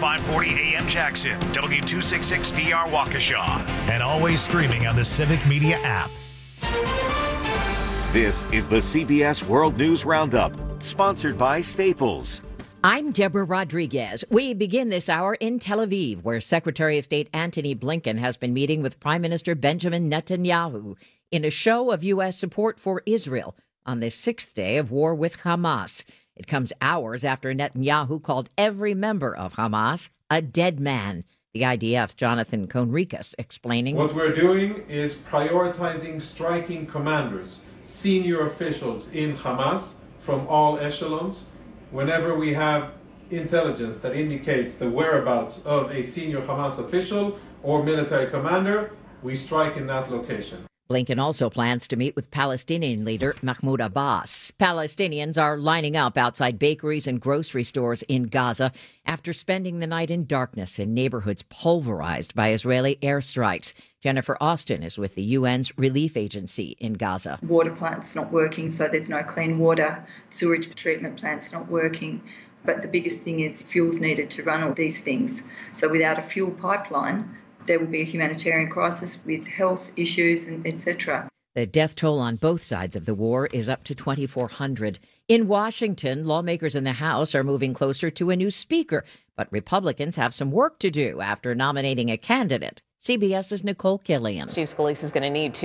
540 AM Jackson, W266DR Waukesha, and always streaming on the Civic Media app. This is the CBS World News Roundup, sponsored by Staples. I'm Deborah Rodriguez. We begin this hour in Tel Aviv, where Secretary of State Antony Blinken has been meeting with Prime Minister Benjamin Netanyahu in a show of U.S. support for Israel on the sixth day of war with Hamas. It comes hours after Netanyahu called every member of Hamas a dead man. The IDF's Jonathan Conricus explaining. What we're doing is prioritizing striking commanders, senior officials in Hamas from all echelons. Whenever we have intelligence that indicates the whereabouts of a senior Hamas official or military commander, we strike in that location. Blinken also plans to meet with Palestinian leader Mahmoud Abbas. Palestinians are lining up outside bakeries and grocery stores in Gaza after spending the night in darkness in neighborhoods pulverized by Israeli airstrikes. Jennifer Austin is with the UN's relief agency in Gaza. Water plant's not working, so there's no clean water. Sewage treatment plant's not working. But the biggest thing is fuel's needed to run all these things. So without a fuel pipeline, there will be a humanitarian crisis with health issues, and etc. The death toll on both sides of the war is up to 2,400. In Washington, lawmakers in the House are moving closer to a new speaker, but Republicans have some work to do after nominating a candidate. CBS's Nicole Killian. Steve Scalise is going to need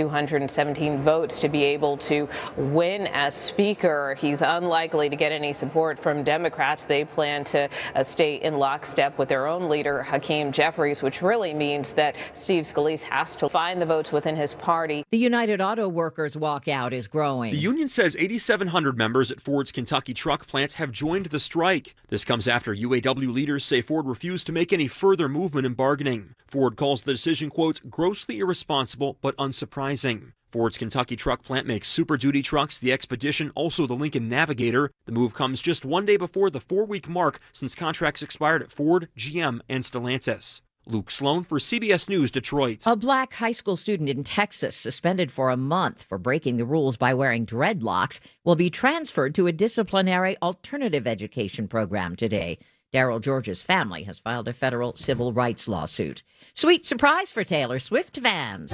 217 votes to be able to win as Speaker. He's unlikely to get any support from Democrats. They plan to stay in lockstep with their own leader, Hakeem Jeffries, which really means that Steve Scalise has to find the votes within his party. The United Auto Workers walkout is growing. The union says 8,700 members at Ford's Kentucky truck plants have joined the strike. This comes after UAW leaders say Ford refused to make any further movement in bargaining. Ford calls the decision, quote, grossly irresponsible but unsurprising. Ford's Kentucky truck plant makes Super Duty trucks, the Expedition, also the Lincoln Navigator. The move comes just one day before the 4-week mark since contracts expired at Ford, GM, and Stellantis. Luke Sloan for CBS News, Detroit. A black high school student in Texas suspended for a month for breaking the rules by wearing dreadlocks will be transferred to a disciplinary alternative education program today. Daryl George's family has filed a federal civil rights lawsuit. Sweet surprise for Taylor Swift fans.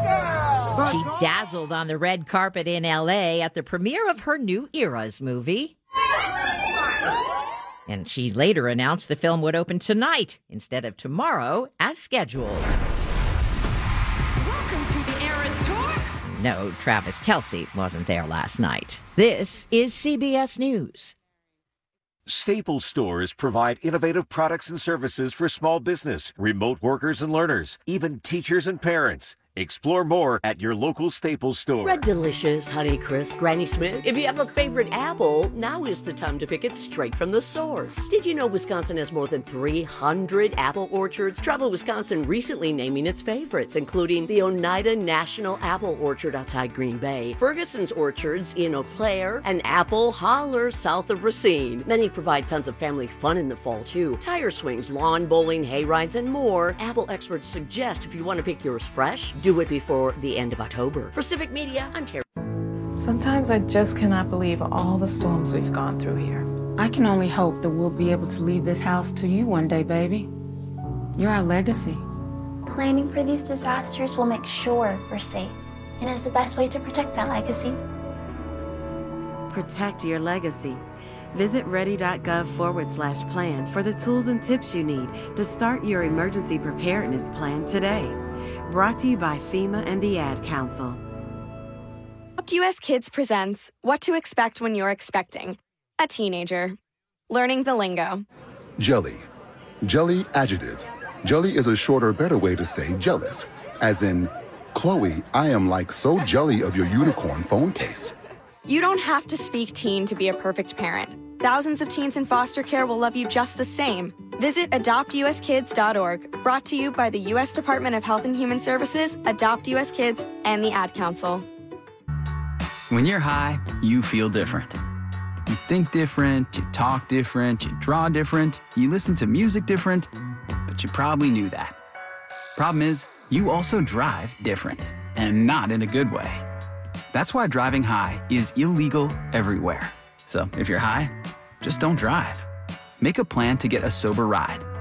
Yes, she dazzled on the red carpet in L.A. at the premiere of her new Eras movie. And she later announced the film would open tonight instead of tomorrow as scheduled. Welcome to the Eras Tour. No, Travis Kelce wasn't there last night. This is CBS News. Staples stores provide innovative products and services for small business, remote workers and learners, even teachers and parents. Explore more at your local Staples store. Red Delicious, Honeycrisp, Granny Smith. If you have a favorite apple, now is the time to pick it straight from the source. Did you know Wisconsin has more than 300 apple orchards? Travel Wisconsin recently naming its favorites, including the Oneida National Apple Orchard outside Green Bay, Ferguson's Orchards in Eau Claire, and Apple Holler south of Racine. Many provide tons of family fun in the fall, too. Tire swings, lawn bowling, hay rides, and more. Apple experts suggest if you want to pick yours fresh, do it before the end of October. For Civic Media, I'm Terry. Sometimes I just cannot believe all the storms we've gone through here. I can only hope that we'll be able to leave this house to you one day, baby. You're our legacy. Planning for these disasters will make sure we're safe, and is the best way to protect that legacy. Protect your legacy. Visit ready.gov/plan for the tools and tips you need to start your emergency preparedness plan today. Brought to you by FEMA and the Ad Council. Adopt US Kids presents What to Expect When You're Expecting a Teenager. Learning the lingo. Jelly. Jelly adjective. Jelly is a shorter, better way to say jealous. As in, Chloe, I am like so jelly of your unicorn phone case. You don't have to speak teen to be a perfect parent. Thousands of teens in foster care will love you just the same. Visit adoptuskids.org. Brought to you by the U.S. Department of Health and Human Services, Adopt U.S. Kids, and the Ad Council. When you're high, you feel different. You think different, you talk different, you draw different, you listen to music different, but you probably knew that. Problem is, you also drive different, and not in a good way. That's why driving high is illegal everywhere. So if you're high, just don't drive. Make a plan to get a sober ride.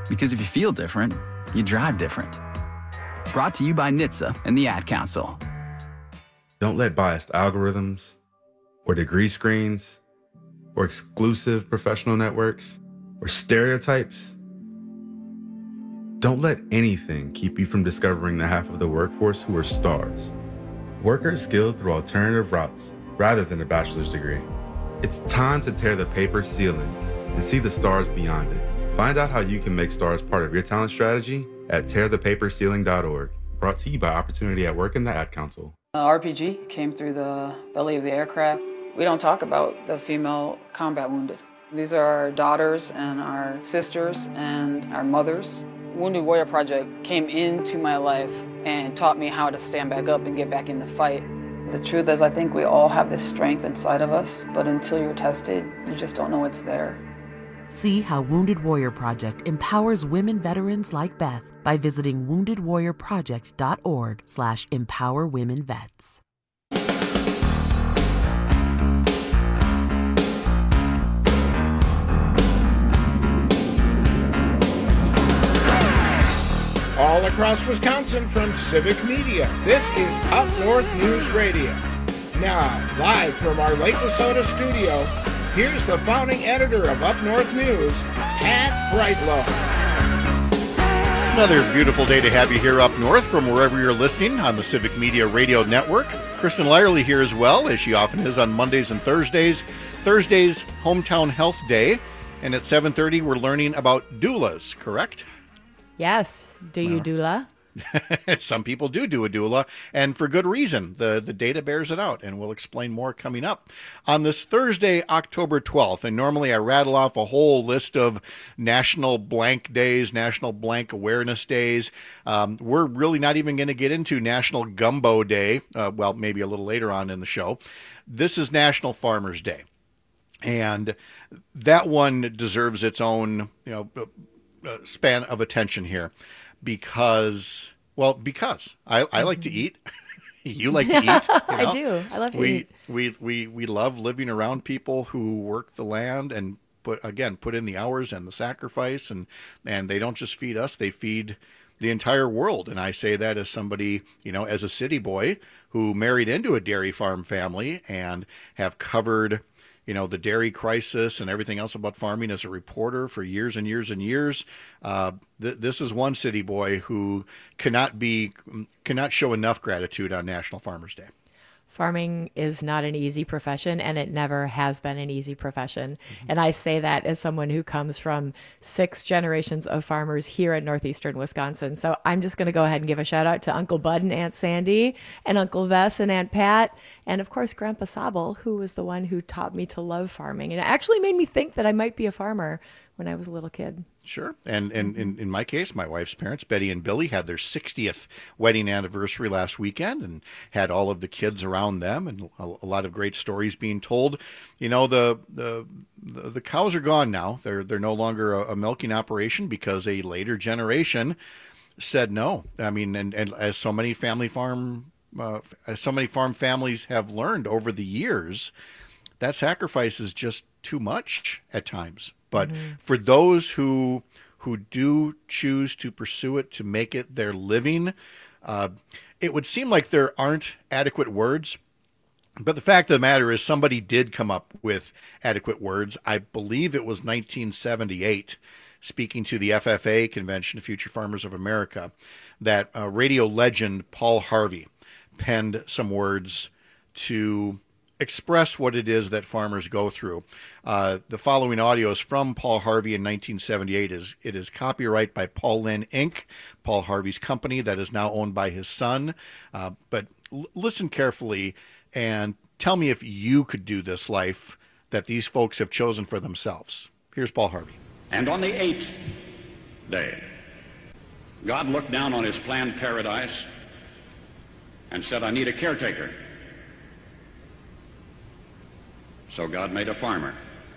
Because if you feel different, you drive different. Brought to you by NHTSA and the Ad Council. Don't let biased algorithms or degree screens or exclusive professional networks or stereotypes. Don't let anything keep you from discovering the half of the workforce who are stars. Workers skilled through alternative routes rather than a bachelor's degree. It's time to tear the paper ceiling and see the stars beyond it. Find out how you can make stars part of your talent strategy at tearthepaperceiling.org. Brought to you by Opportunity at Work and the Ad Council. RPG came through the belly of the aircraft. We don't talk about the female combat wounded. These are our daughters and our sisters and our mothers. Wounded Warrior Project came into my life and taught me how to stand back up and get back in the fight. The truth is, I think we all have this strength inside of us, but until you're tested, you just don't know it's there. See how Wounded Warrior Project empowers women veterans like Beth by visiting woundedwarriorproject.org/empowerwomenvets. All across Wisconsin from Civic Media, this is Up North News Radio. Now, live from our Lake Wissota studio, here's the founding editor of Up North News, Pat Brightlow. It's another beautiful day to have you here up north from wherever you're listening on the Civic Media Radio Network. Kristen Lyerly here as well, as she often is on Mondays and Thursdays. Thursday's Hometown Health Day, and at 7:30 we're learning about doulas, correct? Yes. Do you doula? Some people do a doula, and for good reason. The data bears it out, and we'll explain more coming up. On this Thursday, October 12th, and normally I rattle off a whole list of National Blank Days, National Blank Awareness Days. We're really not even going to get into National Gumbo Day, well, maybe a little later on in the show. This is National Farmers Day, and that one deserves its own, span of attention here. Because I like to eat. You like to eat. I do. I love to eat. We love living around people who work the land and put in the hours and the sacrifice, and they don't just feed us, they feed the entire world. And I say that as somebody, as a city boy who married into a dairy farm family and have covered the dairy crisis and everything else about farming as a reporter for years and years and years. This is one city boy who cannot show enough gratitude on National Farmers Day. Farming is not an easy profession, and it never has been an easy profession. Mm-hmm. And I say that as someone who comes from 6 generations of farmers here in northeastern Wisconsin. So I'm just going to go ahead and give a shout out to Uncle Bud and Aunt Sandy, and Uncle Vess and Aunt Pat, and of course Grandpa Sabel, who was the one who taught me to love farming. And it actually made me think that I might be a farmer when I was a little kid. Sure. And in my case, my wife's parents, Betty and Billy, had their 60th wedding anniversary last weekend and had all of the kids around them and a lot of great stories being told. The cows are gone now. They're no longer a milking operation because a later generation said no. I mean, and as so many farm families have learned over the years, that sacrifice is just too much at times. But for those who do choose to pursue it, to make it their living, it would seem like there aren't adequate words. But the fact of the matter is somebody did come up with adequate words. I believe it was 1978, speaking to the FFA convention, Future Farmers of America, that radio legend Paul Harvey penned some words to express what it is that farmers go through. The following audio is from Paul Harvey in 1978. It is copyright by Paul Lynn Inc., Paul Harvey's company that is now owned by his son. But listen carefully and tell me if you could do this life that these folks have chosen for themselves. Here's Paul Harvey. And on the 8th day, God looked down on his planned paradise and said, I need a caretaker. So God made a farmer.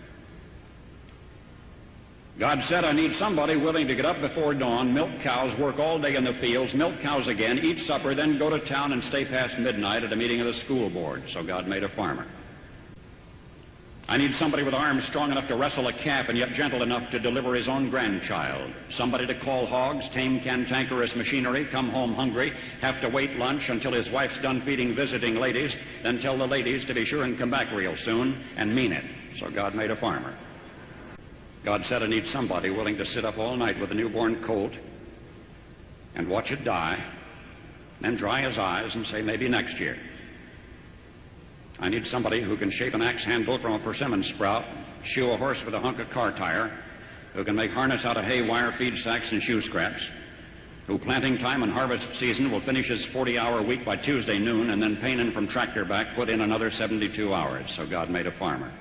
God said, I need somebody willing to get up before dawn, milk cows, work all day in the fields, milk cows again, eat supper, then go to town and stay past midnight at a meeting of the school board. So God made a farmer. I need somebody with arms strong enough to wrestle a calf and yet gentle enough to deliver his own grandchild. Somebody to call hogs, tame cantankerous machinery, come home hungry, have to wait lunch until his wife's done feeding visiting ladies, then tell the ladies to be sure and come back real soon, and mean it. So God made a farmer. God said I need somebody willing to sit up all night with a newborn colt and watch it die, then dry his eyes and say maybe next year. I need somebody who can shape an axe handle from a persimmon sprout, shoe a horse with a hunk of car tire, who can make harness out of hay, wire, feed sacks, and shoe scraps, who planting time and harvest season will finish his 40-hour week by Tuesday noon, and then painin' from tractor back put in another 72 hours. So God made a farmer.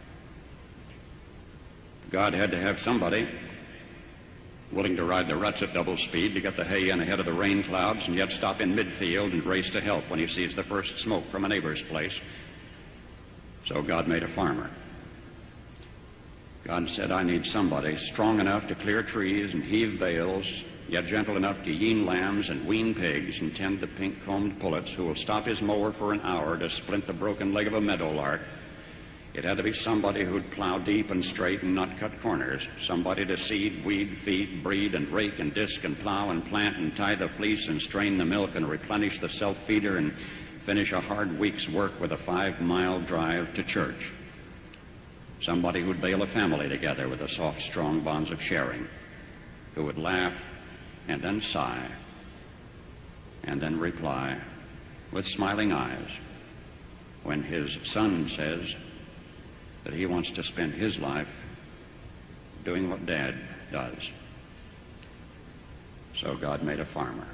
God had to have somebody willing to ride the ruts at double speed to get the hay in ahead of the rain clouds and yet stop in midfield and race to help when he sees the first smoke from a neighbor's place. So God made a farmer. God said, I need somebody strong enough to clear trees and heave bales, yet gentle enough to yean lambs and wean pigs and tend the pink-combed pullets, who will stop his mower for an hour to splint the broken leg of a meadowlark. It had to be somebody who'd plow deep and straight and not cut corners. Somebody to seed, weed, feed, breed, and rake and disc and plow and plant and tie the fleece and strain the milk and replenish the self-feeder and finish a hard week's work with a 5-mile drive to church. Somebody who'd bale a family together with the soft, strong bonds of sharing, who would laugh and then sigh and then reply with smiling eyes when his son says that he wants to spend his life doing what Dad does. So God made a farmer.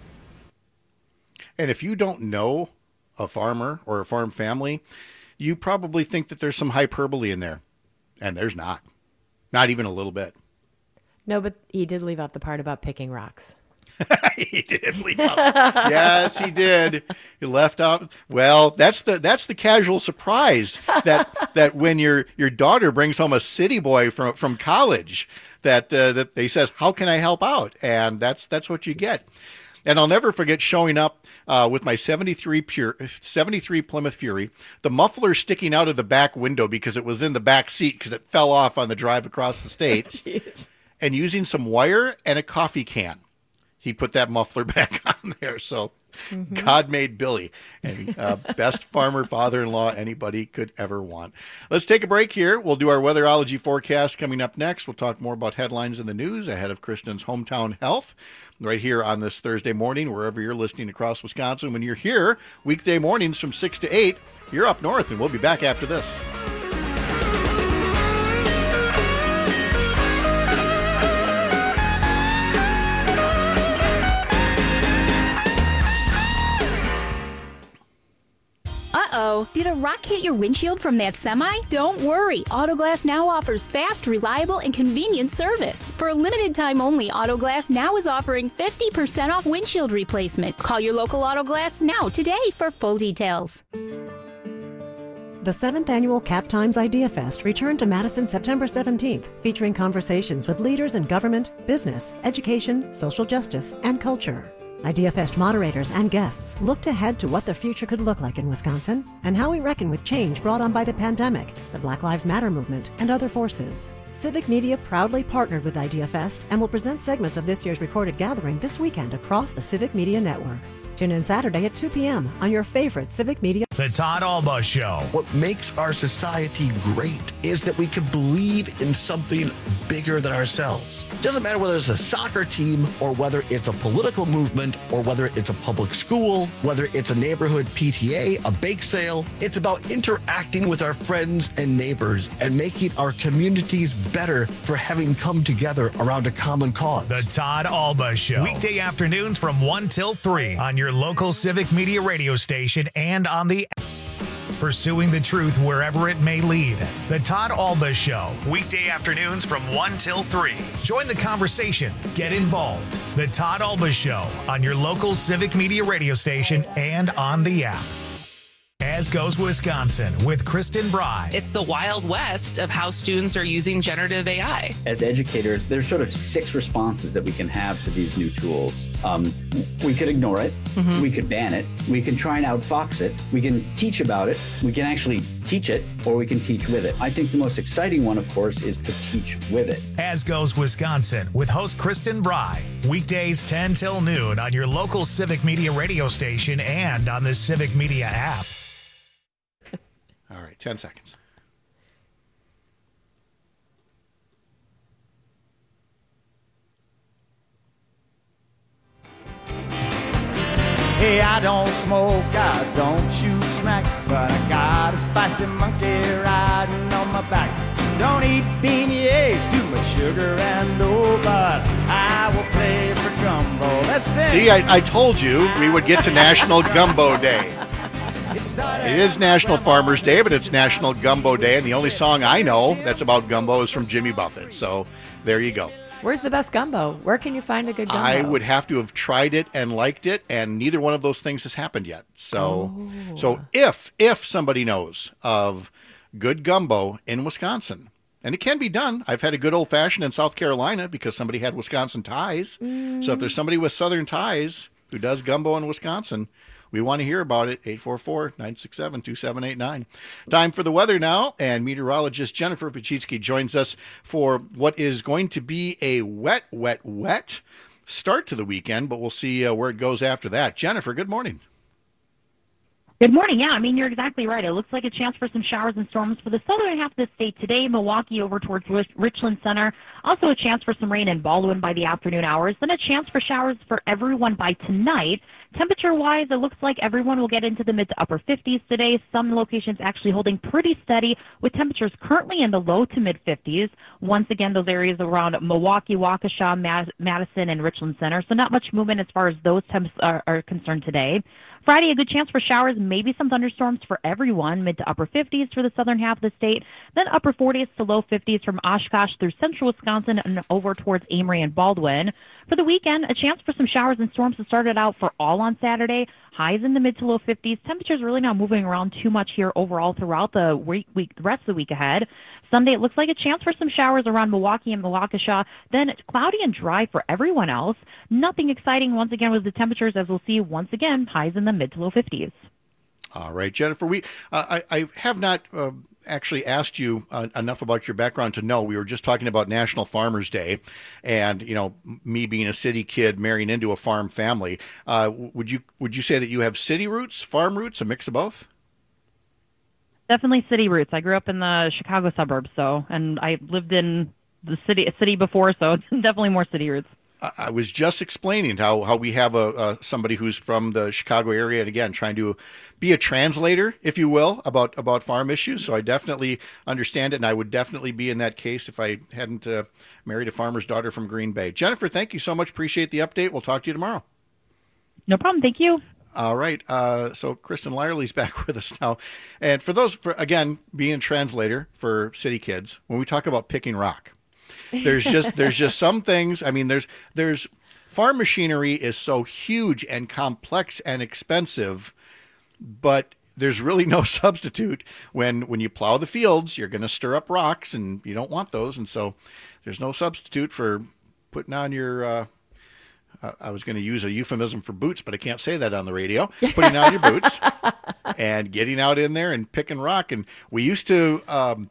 And if you don't know a farmer or a farm family, you probably think that there's some hyperbole in there. And there's not. Not even a little bit. No, but he did leave out the part about picking rocks. He did leave out. Yes, he did. He left out. Well, that's the casual surprise that when your daughter brings home a city boy from college, that they says, how can I help out? And that's what you get. And I'll never forget showing up with my 73 Plymouth Fury, the muffler sticking out of the back window because it was in the back seat because it fell off on the drive across the state, and using some wire and a coffee can. He put that muffler back on there. So God made Billy, and best farmer father-in-law anybody could ever want. Let's take a break here. We'll do our weatherology forecast coming up next. We'll talk more about headlines in the news ahead of Kristen's Hometown Health right here on this Thursday morning, wherever you're listening across Wisconsin. When you're here, weekday mornings from 6 to 8, you're up north, and we'll be back after this. Uh-oh, did a rock hit your windshield from that semi? Don't worry, Autoglass Now offers fast, reliable, and convenient service. For a limited time only, Autoglass Now is offering 50% off windshield replacement. Call your local Autoglass Now today for full details. The 7th Annual Cap Times Idea Fest returned to Madison September 17th, featuring conversations with leaders in government, business, education, social justice, and culture. IdeaFest moderators and guests looked ahead to what the future could look like in Wisconsin and how we reckon with change brought on by the pandemic, the Black Lives Matter movement, and other forces. Civic Media proudly partnered with IdeaFest and will present segments of this year's recorded gathering this weekend across the Civic Media Network. Tune in Saturday at 2 p.m. on your favorite Civic Media. The Todd Alba Show. What makes our society great is that we can believe in something bigger than ourselves. It doesn't matter whether it's a soccer team or whether it's a political movement or whether it's a public school, whether it's a neighborhood PTA, a bake sale. It's about interacting with our friends and neighbors and making our communities better for having come together around a common cause. The Todd Alba Show. Weekday afternoons from 1 till 3 on your local Civic Media radio station and on the pursuing the truth wherever it may lead. The Todd Alba Show. Weekday afternoons from 1 till 3. Join the conversation. Get involved. The Todd Alba Show on your local Civic Media radio station and on the app. As Goes Wisconsin with Kristen Bry. It's the Wild West of how students are using generative AI. As educators, there's sort of 6 responses that we can have to these new tools. We could ignore it. Mm-hmm. We could ban it. We can try and outfox it. We can teach about it. We can actually teach it, or we can teach with it. I think the most exciting one, of course, is to teach with it. As Goes Wisconsin with host Kristen Bry. Weekdays 10 till noon on your local Civic Media radio station and on the Civic Media app. All right, 10 seconds. Hey, I don't smoke, I don't shoot smack, but I got a spicy monkey riding on my back. Don't eat beignets, too much sugar and no, but I will play for gumbo. Let's sing. See, I told you we would get to National Gumbo Day. It is National Farmers Day, but it's National Gumbo Day, and the only song I know that's about gumbo is from Jimmy Buffett. So there you go. Where's the best gumbo? Where can you find a good gumbo? I would have to have tried it and liked it, and neither one of those things has happened yet. So if somebody knows of good gumbo in Wisconsin, and it can be done. I've had a good old-fashioned in South Carolina because somebody had Wisconsin ties. So if there's somebody with Southern ties who does gumbo in Wisconsin, we want to hear about it. 844-967-2789. Time for the weather now, and meteorologist Jennifer Pachitsky joins us for what is going to be a wet start to the weekend, but we'll see where it goes after that. Jennifer, good morning. Good morning. Yeah, I mean, you're exactly right. It looks like a chance for some showers and storms for the southern half of the state today, Milwaukee over towards Richland Center. Also a chance for some rain in Baldwin by the afternoon hours. Then a chance for showers for everyone by tonight. Temperature-wise, it looks like everyone will get into the mid to upper 50s today. Some locations actually holding pretty steady with temperatures currently in the low to mid 50s. Once again, those areas around Milwaukee, Waukesha, Madison, and Richland Center. So not much movement as far as those temps are concerned today. Friday, a good chance for showers, maybe some thunderstorms for everyone, mid to upper 50s for the southern half of the state, then upper 40s to low 50s from Oshkosh through central Wisconsin and over towards Amory and Baldwin. For the weekend, a chance for some showers and storms to start it out for all on Saturday. Highs in the mid to low 50s. Temperatures really not moving around too much here overall throughout the the rest of the week ahead. Sunday, it looks like a chance for some showers around Milwaukee and Waukesha. Then cloudy and dry for everyone else. Nothing exciting once again with the temperatures, as we'll see once again, highs in the mid to low 50s. All right, Jennifer, I have not actually asked you enough about your background to know. We were just talking about National Farmers Day, and me being a city kid marrying into a farm family. Would you say that you have city roots, farm roots, a mix of both? Definitely city roots. I grew up in the Chicago suburbs, and I lived in the city before, so definitely more city roots. I was just explaining how we have somebody who's from the Chicago area, and again, trying to be a translator, if you will, about farm issues. So I definitely understand it, and I would definitely be in that case if I hadn't married a farmer's daughter from Green Bay. Jennifer, thank you so much. Appreciate the update. We'll talk to you tomorrow. No problem. Thank you. All right. So Kristen Lyerly's back with us now. And for again, being a translator for city kids, when we talk about picking rock, there's just some things. I mean, there's farm machinery is so huge and complex and expensive, but there's really no substitute when you plow the fields. You're going to stir up rocks, and you don't want those. And so there's no substitute for putting on your I was going to use a euphemism for boots, but I can't say that on the radio. Putting on your boots and getting out in there and picking rock. And we used to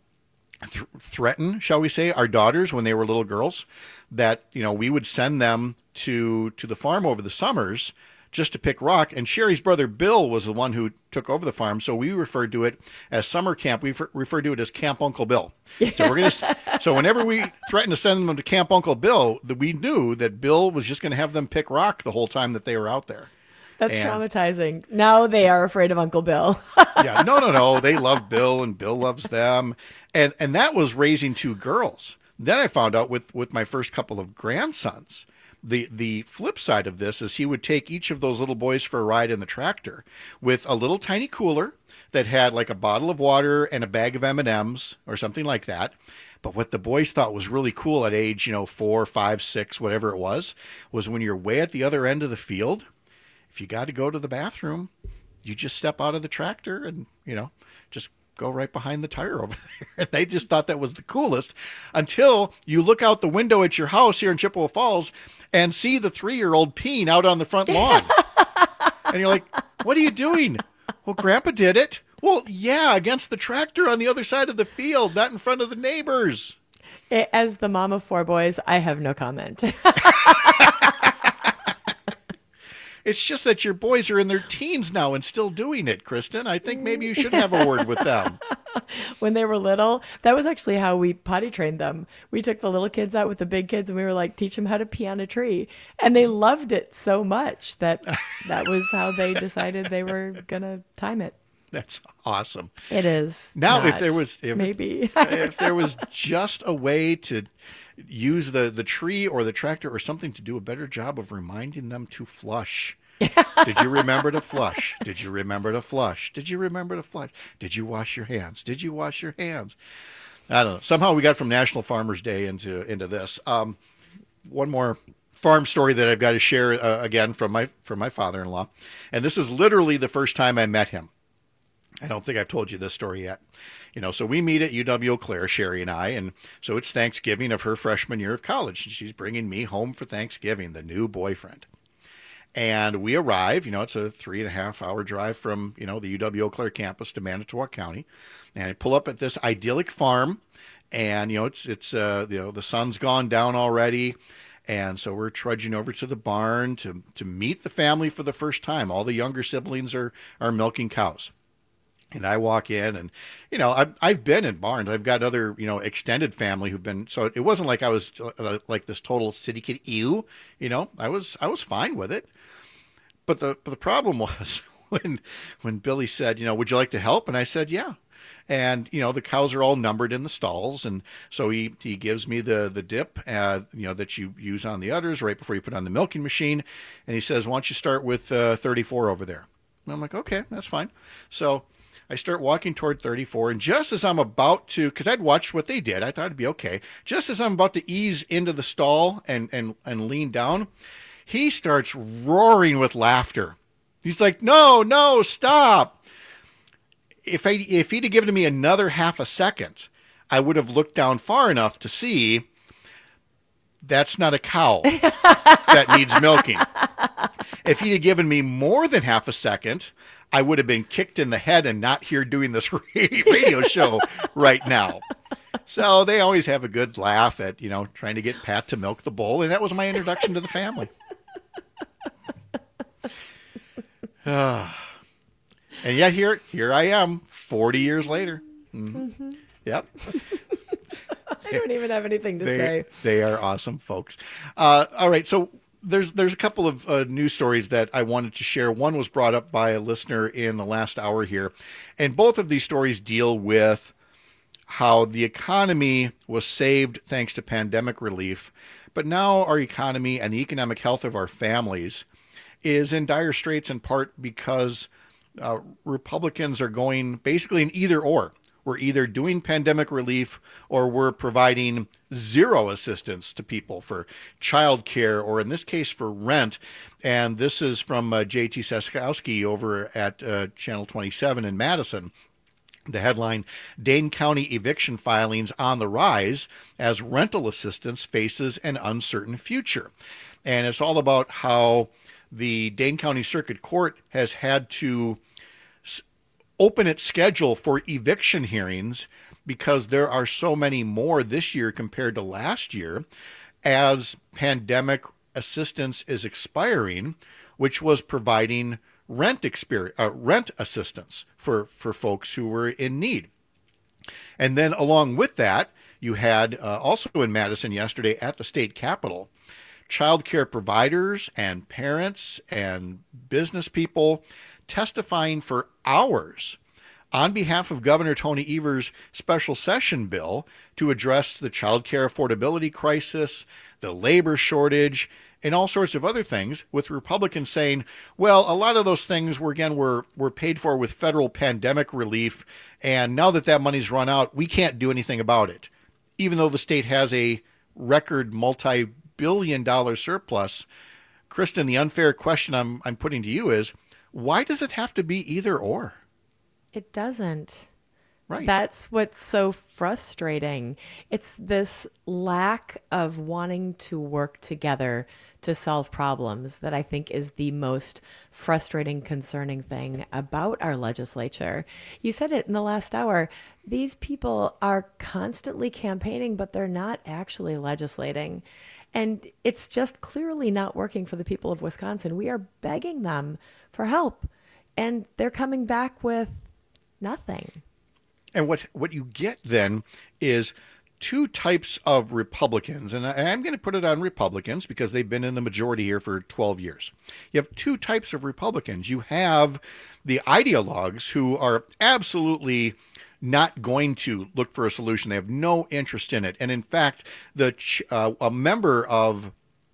threaten, shall we say, our daughters when they were little girls, that we would send them to the farm over the summers just to pick rock. And Sherry's brother Bill was the one who took over the farm, so we referred to it as summer camp. We referred to it as Camp Uncle Bill. So whenever we threatened to send them to Camp Uncle Bill, we knew that Bill was just going to have them pick rock the whole time that they were out there. That's traumatizing. Now they are afraid of Uncle Bill. Yeah, no. They love Bill, and Bill loves them. And that was raising 2 girls. Then I found out with my first couple of grandsons, the flip side of this is he would take each of those little boys for a ride in the tractor with a little tiny cooler that had like a bottle of water and a bag of M&Ms or something like that. But what the boys thought was really cool at age 4, 5, 6, whatever it was when you're way at the other end of the field, if you got to go to the bathroom, you just step out of the tractor and, just go right behind the tire over there. And they just thought that was the coolest until you look out the window at your house here in Chippewa Falls and see the 3-year-old peeing out on the front lawn. And you're like, what are you doing? Well, Grandpa did it. Well, yeah, against the tractor on the other side of the field, not in front of the neighbors. As the mom of 4 boys, I have no comment. It's just that your boys are in their teens now and still doing it, Kristen. I think maybe you should have a word with them. When they were little, that was actually how we potty trained them. We took the little kids out with the big kids and we were like, teach them how to pee on a tree. And they loved it so much that was how they decided they were going to time it. That's awesome. It is. Now, not, if there was if there was just a way to use the tree or the tractor or something to do a better job of reminding them to flush. Did you remember to flush? Did you remember to flush? Did you remember to flush? Did you wash your hands? Did you wash your hands? I don't know. Somehow we got from National Farmers Day into this. One more farm story that I've got to share again from my father-in-law, and this is literally the first time I met him. I don't think I've told you this story yet. So we meet at UW Eau Claire, Sherry and I, and so it's Thanksgiving of her freshman year of college, and she's bringing me home for Thanksgiving, the new boyfriend. And we arrive, it's a 3.5-hour drive from, the UW Eau Claire campus to Manitowoc County, and I pull up at this idyllic farm, and, it's the sun's gone down already, and so we're trudging over to the barn to meet the family for the first time. All the younger siblings are milking cows. And I walk in and, I've been in barns. I've got other, extended family who've been, so it wasn't like I was like this total city kid. Ew, I was fine with it. But the problem was when Billy said, would you like to help? And I said, yeah. And, the cows are all numbered in the stalls. And so he gives me the dip, that you use on the udders right before you put on the milking machine. And he says, why don't you start with 34 over there? And I'm like, okay, that's fine. So I start walking toward 34, and just as I'm about to, because I'd watched what they did, I thought it'd be okay. Just as I'm about to ease into the stall and lean down, he starts roaring with laughter. He's like, no, stop. If he'd have given me another half a second, I would have looked down far enough to see that's not a cow that needs milking. If he'd have given me more than half a second, I would have been kicked in the head and not here doing this radio show right now. So they always have a good laugh at, trying to get Pat to milk the bull. And that was my introduction to the family. And yet here I am 40 years later. Mm-hmm. Yep. I don't even have anything to say. They are awesome folks. All right. So there's a couple of news stories that I wanted to share. One was brought up by a listener in the last hour here. And both of these stories deal with how the economy was saved thanks to pandemic relief. But now our economy and the economic health of our families is in dire straits, in part because Republicans are going basically in either or. We're either doing pandemic relief or we're providing zero assistance to people for child care, or in this case for rent. And this is from J.T. Saskowski over at Channel 27 in Madison. The headline, Dane County eviction filings on the rise as rental assistance faces an uncertain future. And it's all about how the Dane County Circuit Court has had to open its schedule for eviction hearings because there are so many more this year compared to last year as pandemic assistance is expiring, which was providing rent assistance for folks who were in need. And then along with that, you had also in Madison yesterday at the state capitol, child care providers and parents and business people testifying for hours on behalf of Governor Tony Evers' special session bill to address the child care affordability crisis, the labor shortage, and all sorts of other things, with Republicans saying, well, a lot of those things were paid for with federal pandemic relief, and now that money's run out, we can't do anything about it. Even though the state has a record multi-billion-dollar surplus. Kristen, the unfair question I'm putting to you is, Why does it have to be either or? It doesn't. Right. That's what's so frustrating. It's this lack of wanting to work together to solve problems that I think is the most frustrating, concerning thing about our legislature. You said it in the last hour. These people are constantly campaigning, but they're not actually legislating. And it's just clearly not working for the people of Wisconsin. We are begging them for help, and they're coming back with nothing. And what you get then is two types of Republicans, and I'm going to put it on Republicans because they've been in the majority here for 12 years. You have two types of Republicans. You have the ideologues who are absolutely not going to look for a solution. They have no interest in it. And in fact, a member of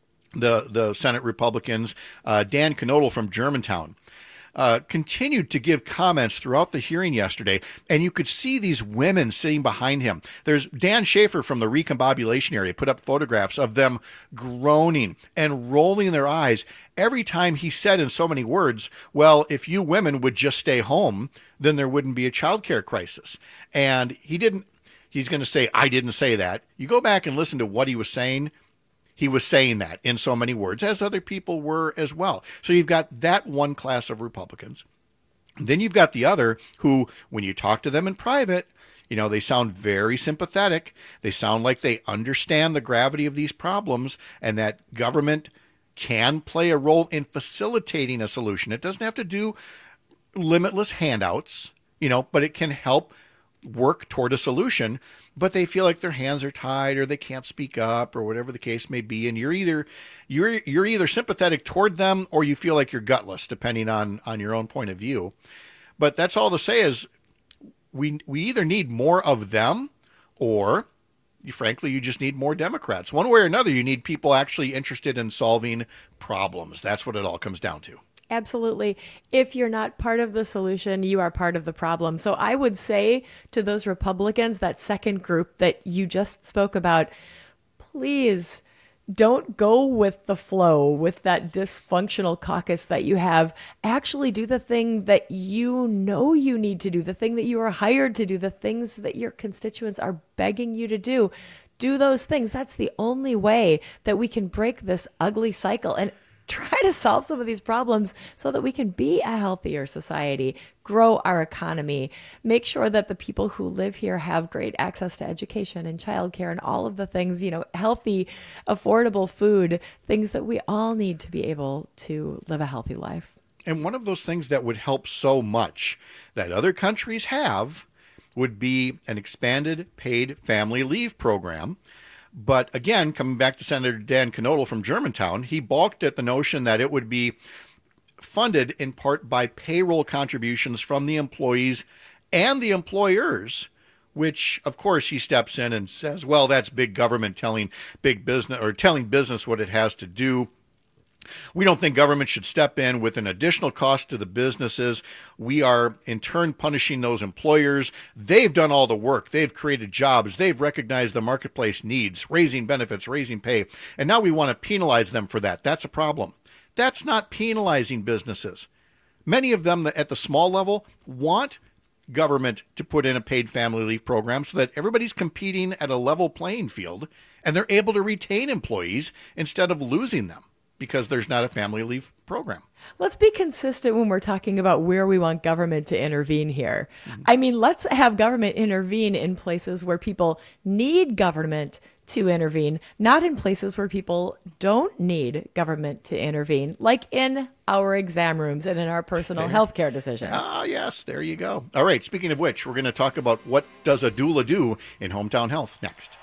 the Senate Republicans, Dan Knodel from Germantown, continued to give comments throughout the hearing yesterday, and you could see these women sitting behind him. There's Dan Schaefer from the recombobulation area put up photographs of them groaning and rolling their eyes every time he said in so many words, well, if you women would just stay home, then there wouldn't be a child care crisis. And he's going to say, I didn't say that. You go back and listen to what he was saying. He was saying that in so many words, as other people were as well. So you've got that one class of Republicans. Then you've got the other who, when you talk to them in private, they sound very sympathetic. They sound like they understand the gravity of these problems and that government can play a role in facilitating a solution. It doesn't have to do limitless handouts, but it can help work toward a solution, but they feel like their hands are tied or they can't speak up or whatever the case may be. And you're either sympathetic toward them or you feel like you're gutless, depending on your own point of view. But that's all to say is we either need more of them or frankly, you just need more Democrats. One way or another, you need people actually interested in solving problems. That's what it all comes down to. Absolutely. If you're not part of the solution, you are part of the problem. So I would say to those Republicans, that second group that you just spoke about, please don't go with the flow, with that dysfunctional caucus that you have. Actually do the thing that you know you need to do, the thing that you are hired to do, the things that your constituents are begging you to do. Do those things. That's the only way that we can break this ugly cycle and try to solve some of these problems so that we can be a healthier society, grow our economy, make sure that the people who live here have great access to education and childcare and all of the things, healthy, affordable food, things that we all need to be able to live a healthy life. And one of those things that would help so much that other countries have would be an expanded paid family leave program. But again, coming back to Senator Dan Knodel from Germantown, he balked at the notion that it would be funded in part by payroll contributions from the employees and the employers, which, of course, he steps in and says, well, that's big government telling big business or telling business what it has to do. We don't think government should step in with an additional cost to the businesses. We are, in turn, punishing those employers. They've done all the work. They've created jobs. They've recognized the marketplace needs, raising benefits, raising pay. And now we want to penalize them for that. That's a problem. That's not penalizing businesses. Many of them at the small level want government to put in a paid family leave program so that everybody's competing at a level playing field and they're able to retain employees instead of losing them, because there's not a family leave program. Let's be consistent when we're talking about where we want government to intervene here. I mean, let's have government intervene in places where people need government to intervene, not in places where people don't need government to intervene, like in our exam rooms and in our personal health care decisions. Ah, yes, there you go. All right, speaking of which, we're going to talk about what does a doula do in Hometown Health next.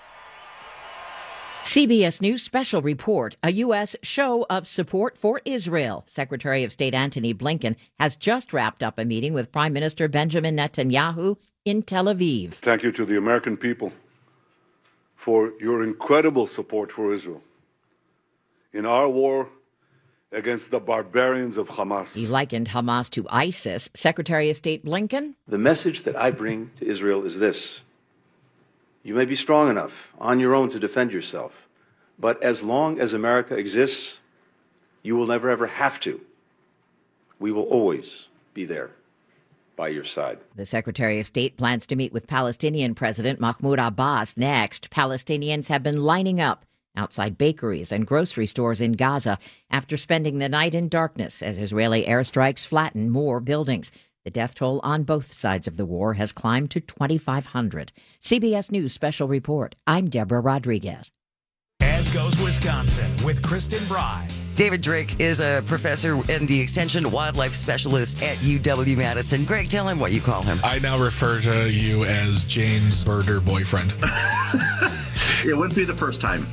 CBS News special report, a U.S. show of support for Israel. Secretary of State Antony Blinken has just wrapped up a meeting with Prime Minister Benjamin Netanyahu in Tel Aviv. Thank you to the American people for your incredible support for Israel in our war against the barbarians of Hamas. He likened Hamas to ISIS. Secretary of State Blinken. The message that I bring to Israel is this. You may be strong enough on your own to defend yourself, but as long as America exists, you will never ever have to. We will always be there by your side. The Secretary of State plans to meet with Palestinian President Mahmoud Abbas next. Palestinians have been lining up outside bakeries and grocery stores in Gaza after spending the night in darkness as Israeli airstrikes flatten more buildings. The death toll on both sides of the war has climbed to 2,500. CBS News Special Report. I'm Deborah Rodriguez. As Goes Wisconsin with Kristen Bry. David Drake is a professor and the Extension Wildlife Specialist at UW-Madison. Greg, tell him what you call him. I now refer to you as Jane's birder boyfriend. It wouldn't be the first time.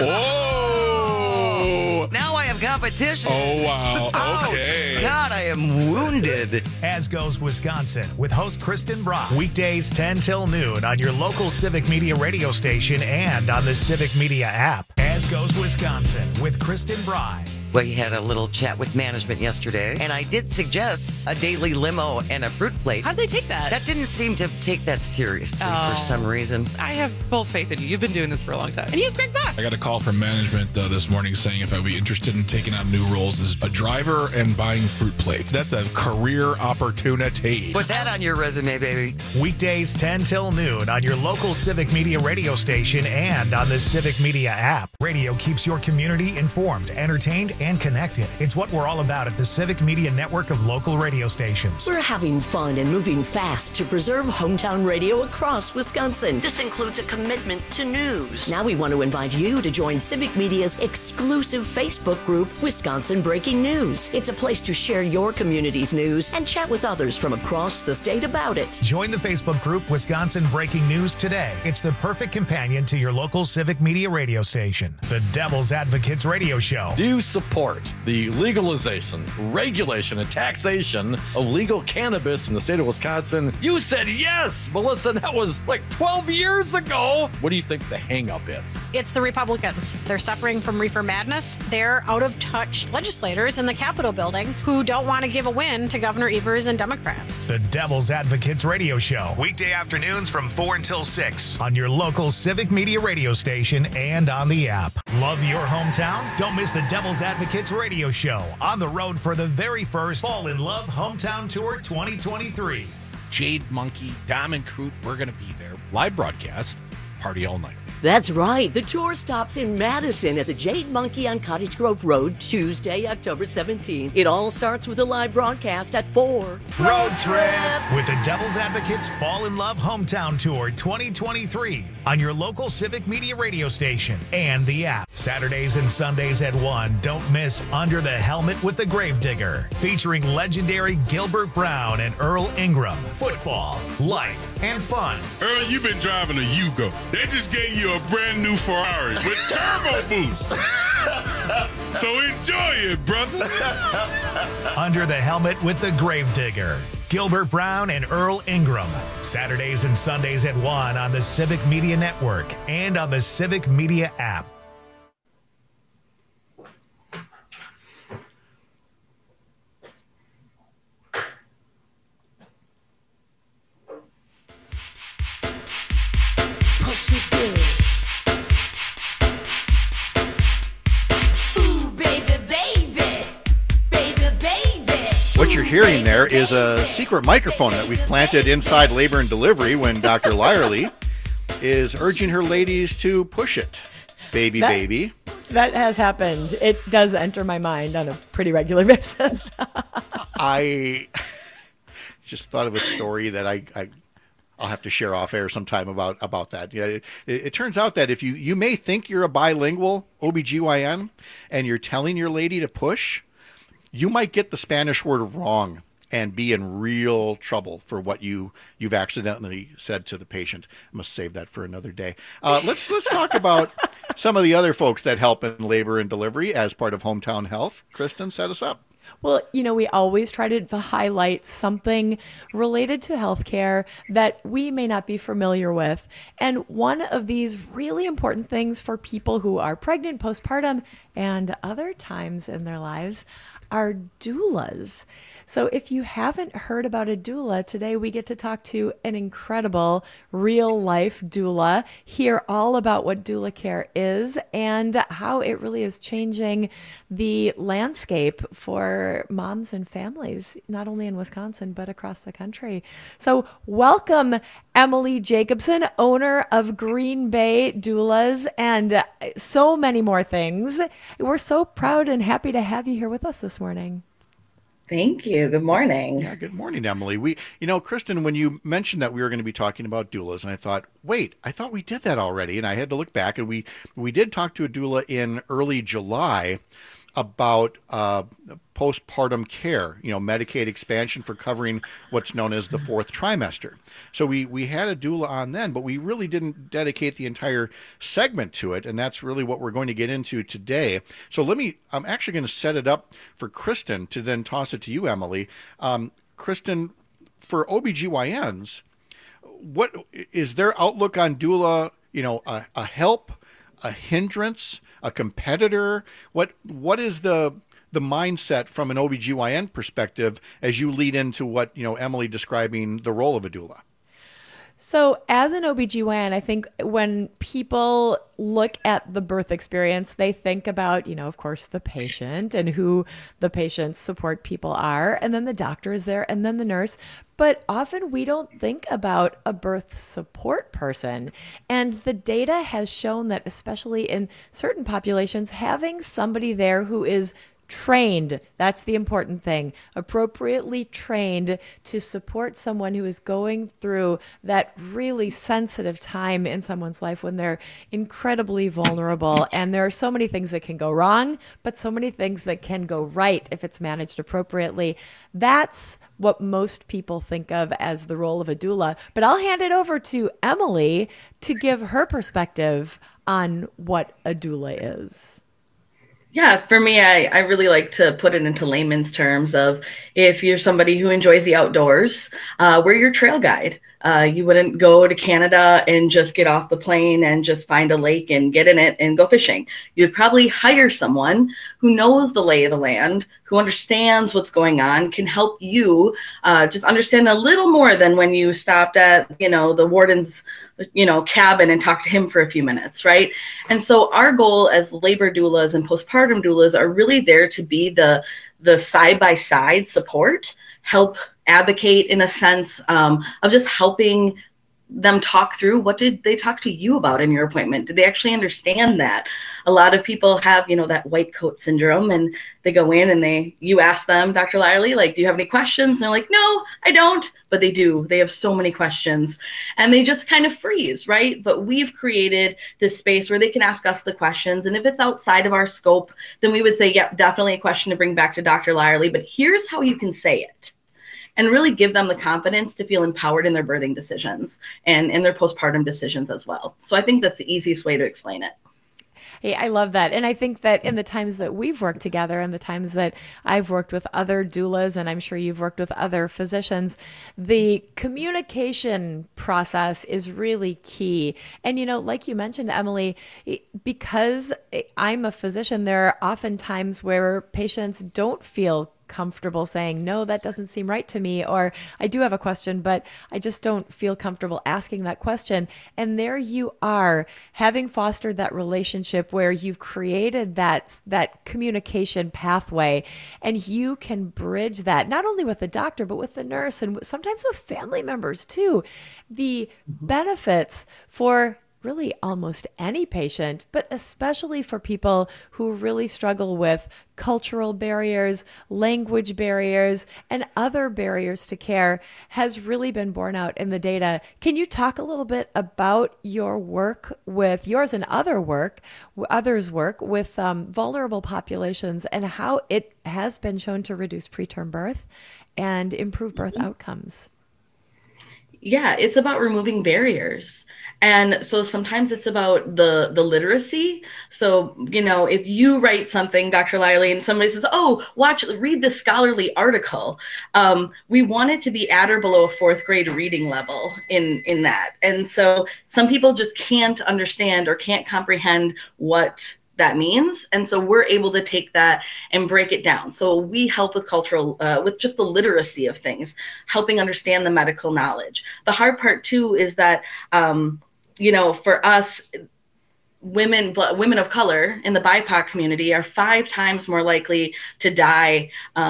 Whoa! Now I have competition. Oh, wow. Okay. Oh, God, I am wounded. As Goes Wisconsin with host Kristen Bry. Weekdays 10 till noon on your local Civic Media radio station and on the Civic Media app. As Goes Wisconsin with Kristen Bry. We had a little chat with management yesterday, and I did suggest a daily limo and a fruit plate. How'd they take that? That didn't seem to take that seriously for some reason. I have full faith in you. You've been doing this for a long time. And you have Greg back. I got a call from management this morning saying if I'd be interested in taking on new roles as a driver and buying fruit plates. That's a career opportunity. Put that on your resume, baby. Weekdays 10 till noon on your local Civic Media radio station and on the Civic Media app. Radio keeps your community informed, entertained, and connected. It's what we're all about at the Civic Media network of local radio stations. We're having fun and moving fast to preserve hometown radio across Wisconsin. This includes a commitment to news. Now we want to invite you to join Civic Media's exclusive Facebook group, Wisconsin Breaking News. It's a place to share your community's news and chat with others from across the state about it. Join the Facebook group Wisconsin Breaking News today. It's the perfect companion to your local Civic Media radio station. The Devil's Advocates radio show. Do you support the legalization, regulation, and taxation of legal cannabis in the state of Wisconsin? You said yes, Melissa. That was like 12 years ago. What do you think the hang-up is? It's the Republicans. They're suffering from reefer madness. They're out-of-touch legislators in the Capitol building who don't want to give a win to Governor Evers and Democrats. The Devil's Advocates radio show. Weekday afternoons from 4 until 6 on your local Civic Media radio station and on the app. Love your hometown? Don't miss the Devil's Advocates radio show on the road for the very first Fall in Love Hometown Tour 2023. Jade Monkey, Diamond Crute, we're going to be there. Live broadcast, party all night. That's right. The tour stops in Madison at the Jade Monkey on Cottage Grove Road, Tuesday, October 17th. It all starts with a live broadcast at 4. Road trip with the Devil's Advocates Fall in Love Hometown Tour 2023 on your local Civic Media radio station and the app. Saturdays and Sundays at 1. Don't miss Under the Helmet with the Gravedigger, featuring legendary Gilbert Brown and Earl Ingram. Football, life, and fun. Earl, you've been driving a Yugo. They just gave you a brand new Ferrari with turbo boost. So enjoy it, brother. Under the Helmet with the Gravedigger. Gilbert Brown and Earl Ingram. Saturdays and Sundays at 1 on the Civic Media Network and on the Civic Media app. What you're hearing there is a secret microphone that we've planted inside Labor and Delivery when Dr. Lyerly is urging her ladies to push it. Baby. That has happened. It does enter my mind on a pretty regular basis. I just thought of a story that I'll have to share off air sometime about that. Yeah, it turns out that if you may think you're a bilingual OBGYN and you're telling your lady to push, you might get the Spanish word wrong and be in real trouble for what you've accidentally said to the patient. I must save that for another day. Let's talk about some of the other folks that help in labor and delivery as part of Hometown Health. Kristen, set us up. Well, we always try to highlight something related to healthcare that we may not be familiar with. And one of these really important things for people who are pregnant, postpartum, and other times in their lives are doulas. So if you haven't heard about a doula, today we get to talk to an incredible real life doula, hear all about what doula care is and how it really is changing the landscape for moms and families, not only in Wisconsin, but across the country. So welcome, Emily Jacobson, owner of Green Bay Doulas, and so many more things. We're so proud and happy to have you here with us this morning. Thank you. Good morning. Yeah, good morning, Emily. Kristen, when you mentioned that we were going to be talking about doulas, and I thought, wait, I thought we did that already. And I had to look back, and we did talk to a doula in early July about postpartum care, Medicaid expansion for covering what's known as the fourth trimester. So we had a doula on then, but we really didn't dedicate the entire segment to it, and that's really what we're going to get into today. So I'm actually going to set it up for Kristen to then toss it to you, Emily. Kristen, for OBGYNs, what is their outlook on doula, a help, a hindrance, a competitor? What is the mindset from an OBGYN perspective as you lead into what, Emily describing the role of a doula? So as an OBGYN, I think when people look at the birth experience, they think about, of course, the patient and who the patient's support people are, and then the doctor is there, and then the nurse. But often we don't think about a birth support person. And the data has shown that, especially in certain populations, having somebody there who is trained, that's the important thing, appropriately trained to support someone who is going through that really sensitive time in someone's life when they're incredibly vulnerable. And there are so many things that can go wrong, but so many things that can go right if it's managed appropriately. That's what most people think of as the role of a doula. But I'll hand it over to Emily to give her perspective on what a doula is. Yeah, for me, I really like to put it into layman's terms of if you're somebody who enjoys the outdoors, we're your trail guide. You wouldn't go to Canada and just get off the plane and just find a lake and get in it and go fishing. You'd probably hire someone who knows the lay of the land, who understands what's going on, can help you just understand a little more than when you stopped at, the warden's cabin and talk to him for a few minutes, right? And so our goal as labor doulas and postpartum doulas are really there to be the side-by-side support, help advocate in a sense of just helping them talk through what did they talk to you about in your appointment? Did they actually understand that? A lot of people have, that white coat syndrome, and they go in and you ask them, Dr. Lyerly, do you have any questions? And they're like, no, I don't. But they do. They have so many questions and they just kind of freeze, right? But we've created this space where they can ask us the questions. And if it's outside of our scope, then we would say, yep, definitely a question to bring back to Dr. Lyerly, but here's how you can say it. And really give them the confidence to feel empowered in their birthing decisions and in their postpartum decisions as well. So I think that's the easiest way to explain it. Hey, I love that. And I think that in the times that we've worked together and the times that I've worked with other doulas, and I'm sure you've worked with other physicians, the communication process is really key. And, like you mentioned, Emily, because I'm a physician, there are often times where patients don't feel comfortable saying, no, that doesn't seem right to me, or I do have a question, but I just don't feel comfortable asking that question. And there you are, having fostered that relationship where you've created that communication pathway, and you can bridge that not only with the doctor, but with the nurse and sometimes with family members too. The benefits for really almost any patient, but especially for people who really struggle with cultural barriers, language barriers, and other barriers to care has really been borne out in the data. Can you talk a little bit about your work with yours and others' work with vulnerable populations and how it has been shown to reduce preterm birth and improve birth outcomes? Yeah, it's about removing barriers. And so sometimes it's about the literacy. So, if you write something, Dr. Lyerly, and somebody says, read this scholarly article. We want it to be at or below a fourth grade reading level in that. And so some people just can't understand or can't comprehend what that means. And so we're able to take that and break it down. So we help with cultural, with just the literacy of things, helping understand the medical knowledge. The hard part too is that, for us, women of color in the BIPOC community are 5 times more likely to die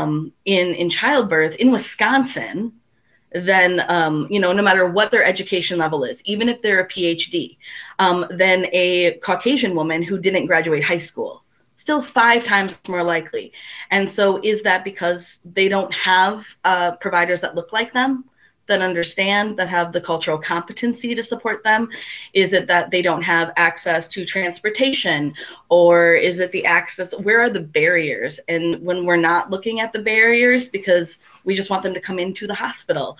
in childbirth in Wisconsin than, no matter what their education level is, even if they're a PhD, than a Caucasian woman who didn't graduate high school. Still 5 times more likely. And so is that because they don't have providers that look like them, that understand, that have the cultural competency to support them? Is it that they don't have access to transportation? Or is it the access? Where are the barriers? And when we're not looking at the barriers because we just want them to come into the hospital,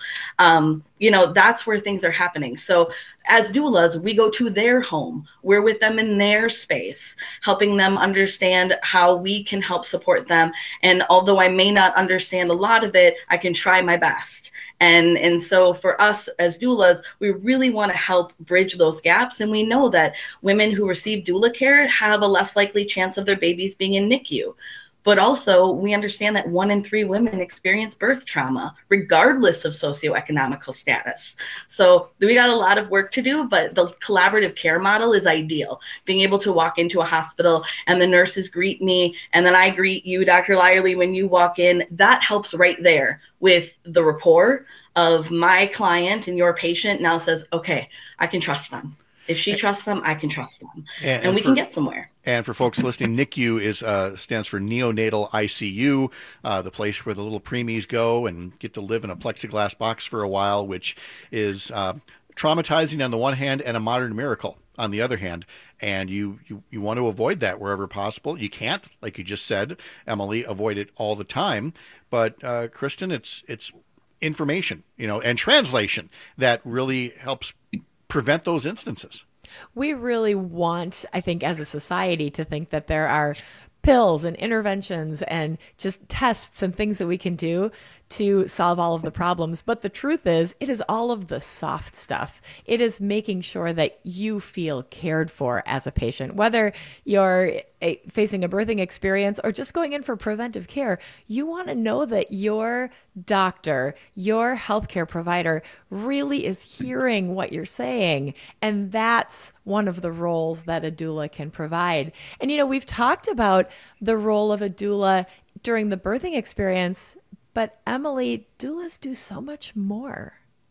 that's where things are happening. So as doulas, we go to their home. We're with them in their space, helping them understand how we can help support them. And although I may not understand a lot of it, I can try my best. And so for us as doulas, we really want to help bridge those gaps. And we know that women who receive doula care have a less likely chance of their babies being in NICU. But also, we understand that 1 in 3 women experience birth trauma, regardless of socioeconomical status. So we got a lot of work to do, but the collaborative care model is ideal. Being able to walk into a hospital and the nurses greet me, and then I greet you, Dr. Lyerly, when you walk in, that helps right there with the rapport of my client, and your patient now says, okay, I can trust them. If she trusts them, I can trust them. And we can get somewhere. And for folks listening, NICU stands for Neonatal ICU, the place where the little preemies go and get to live in a plexiglass box for a while, which is traumatizing on the one hand and a modern miracle on the other hand. And you want to avoid that wherever possible. You can't, like you just said, Emily, avoid it all the time. But Kristen, it's information, and translation that really helps prevent those instances. We really want, I think, as a society to think that there are pills and interventions and just tests and things that we can do to solve all of the problems. But the truth is, it is all of the soft stuff. It is making sure that you feel cared for as a patient, whether you're facing a birthing experience or just going in for preventive care. You want to know that your doctor, your healthcare provider really is hearing what you're saying. And that's one of the roles that a doula can provide. And, we've talked about the role of a doula during the birthing experience, but Emily, doulas do so much more.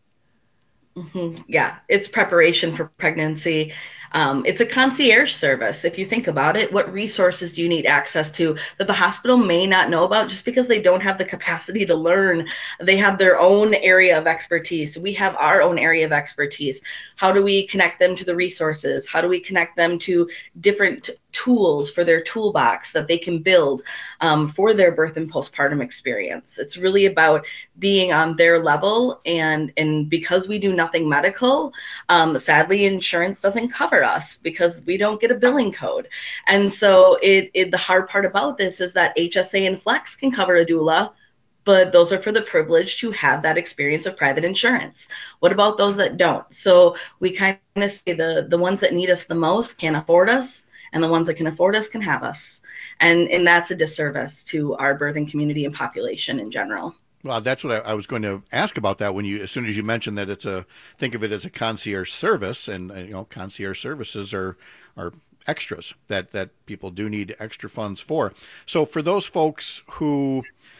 Mm-hmm. Yeah, it's preparation for pregnancy. It's a concierge service. If you think about it, what resources do you need access to that the hospital may not know about just because they don't have the capacity to learn? They have their own area of expertise. We have our own area of expertise. How do we connect them to the resources? How do we connect them to different tools for their toolbox that they can build for their birth and postpartum experience? It's really about being on their level. And because we do nothing medical, sadly, insurance doesn't cover us because we don't get a billing code. And so the hard part about this is that HSA and Flex can cover a doula, but those are for the privileged who have that experience of private insurance. What about those that don't? So we kind of say the ones that need us the most can't afford us, and the ones that can afford us can have us. And that's a disservice to our birthing community and population in general. Well, that's what I was going to ask about that as soon as you mentioned that think of it as a concierge service, and concierge services are extras that people do need extra funds for. So for those folks who,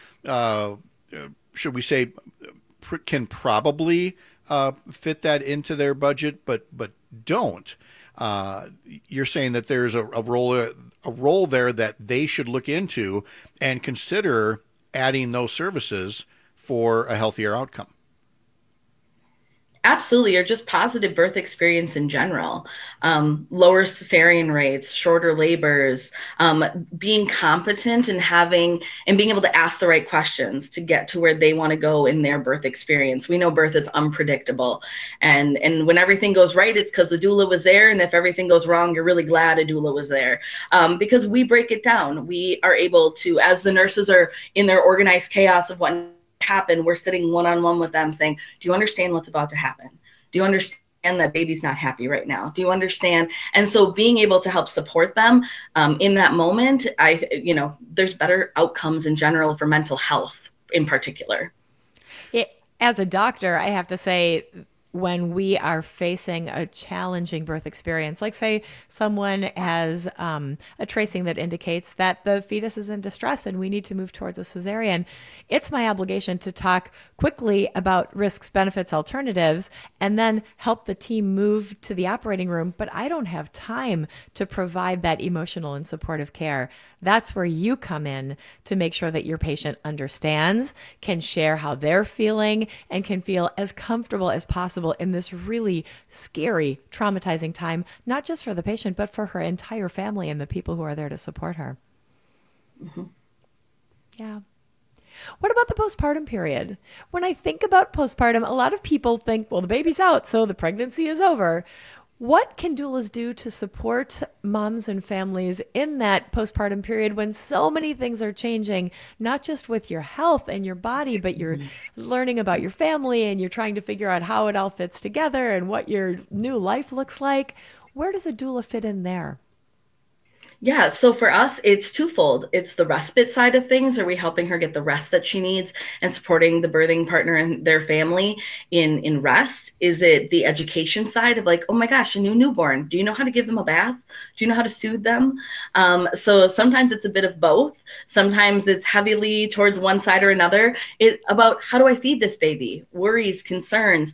should we say, can probably fit that into their budget, but don't, you're saying that there's a role there that they should look into and consider adding those services for a healthier outcome. Absolutely, or just positive birth experience in general. Lower cesarean rates, shorter labors, being competent and being able to ask the right questions to get to where they want to go in their birth experience. We know birth is unpredictable. And when everything goes right, it's because the doula was there. And if everything goes wrong, you're really glad a doula was there. Because we break it down. We are able to, as the nurses are in their organized chaos of what happen, we're sitting one-on-one with them saying, do you understand what's about to happen? Do you understand that baby's not happy right now? Do you understand? And so being able to help support them in that moment, there's better outcomes in general for mental health in particular. As a doctor, I have to say, when we are facing a challenging birth experience, like say someone has a tracing that indicates that the fetus is in distress and we need to move towards a cesarean, it's my obligation to talk quickly about risks, benefits, alternatives, and then help the team move to the operating room. But I don't have time to provide that emotional and supportive care. That's where you come in to make sure that your patient understands, can share how they're feeling, and can feel as comfortable as possible in this really scary, traumatizing time, not just for the patient, but for her entire family and the people who are there to support her. Mm-hmm. Yeah. What about the postpartum period? When I think about postpartum, a lot of people think, well, the baby's out, so the pregnancy is over. What can doulas do to support moms and families in that postpartum period when so many things are changing, not just with your health and your body, but you're learning about your family and you're trying to figure out how it all fits together and what your new life looks like? Where does a doula fit in there? Yeah, so for us, it's twofold. It's the respite side of things. Are we helping her get the rest that she needs and supporting the birthing partner and their family in rest? Is it the education side of like, oh my gosh, a new newborn. Do you know how to give them a bath? Do you know how to soothe them? So sometimes it's a bit of both. Sometimes it's heavily towards one side or another. It's about how do I feed this baby? Worries, concerns.